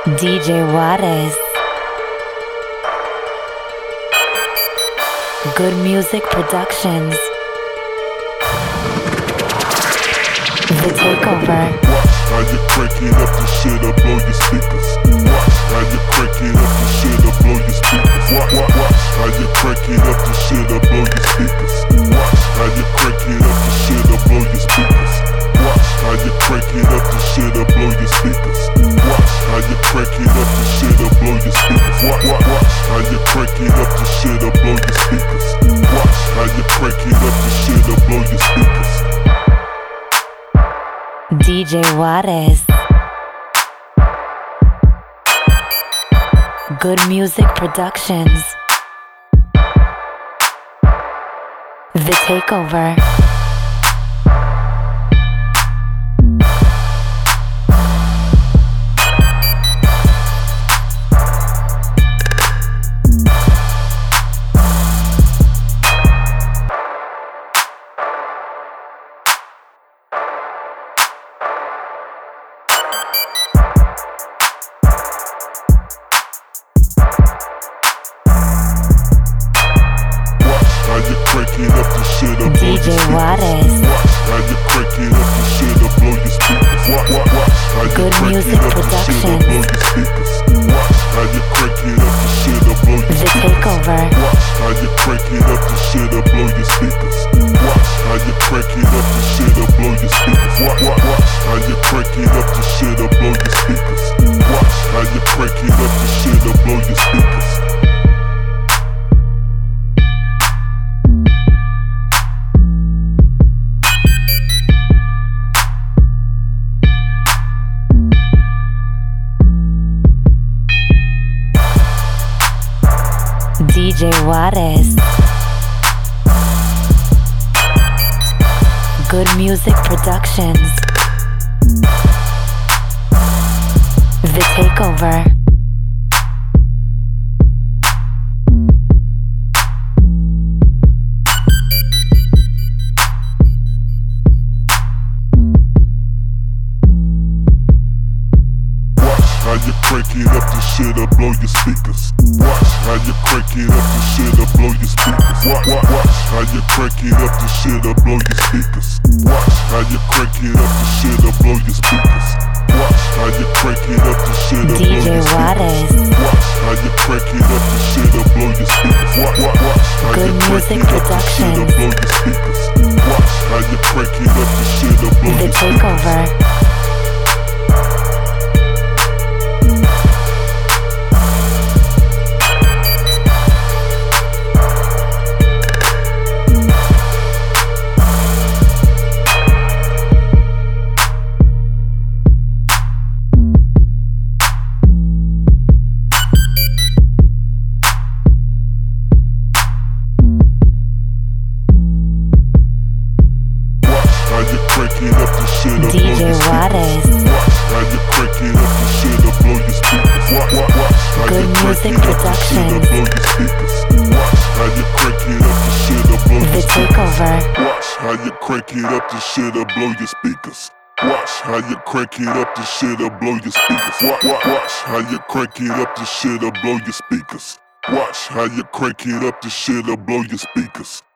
DJ Juarez. Good Music Productions. The Takeover. How you crank it up the shit up, blow your speakers. How you crank it up the shit up, blow your speakers. How you crank it up the shit up, blow your speakers. How you crank it up the shit up, blow your speakers. How you crank it up the shit up, blow your speakers. How you crank it up the shit up, blow your speakers. How you crank it up the shit up, blow your speakers. How you crank it up the shit up, blow your speakers. DJ Juarez. Good Music Productions. The Takeover. DJ Juarez. How you crank it up the shit up, blow your speakers. Good Music Productions. How you crank it up the shit up, blow your The Takeover. How you crank it up the shit up, blow your speakers. How you crank it up the shit up, blow your speakers. How you crank it up the shit up, blow your speakers. How you crank it up the shit up, blow your speakers. DJ Juarez. Good Music Productions. The Takeover. How you crank it up the shit up, blow your speakers. How you crank it up the shit up, blow your speakers. How you crank it up the shit up, blow your speakers. How you crank it up the shit up, blow your speakers. How you crank it up the shit up, blow DJ your Juarez. speakers. How you crank it up the shit up, blow your speakers. How Good you crank Music it up the shit up, Productions. blow your speakers. How you crank it up the shit up, blow The your speakers. Takeover. How you crank it up the shit up, blow DJ your speakers. Juarez. How you crank it up the shit up, blow your speakers. How Good you crank Music it up the shit up, Productions. blow your speakers. How you crank it up the shit up, blow The your speakers. Takeover. Watch how you crank it up the shit up, blow your speakers. Watch how you crank it up the shit up, blow your speakers. Watch how you crank it up the shit up, blow your speakers. Watch how you crank it up the shit up, blow your speakers.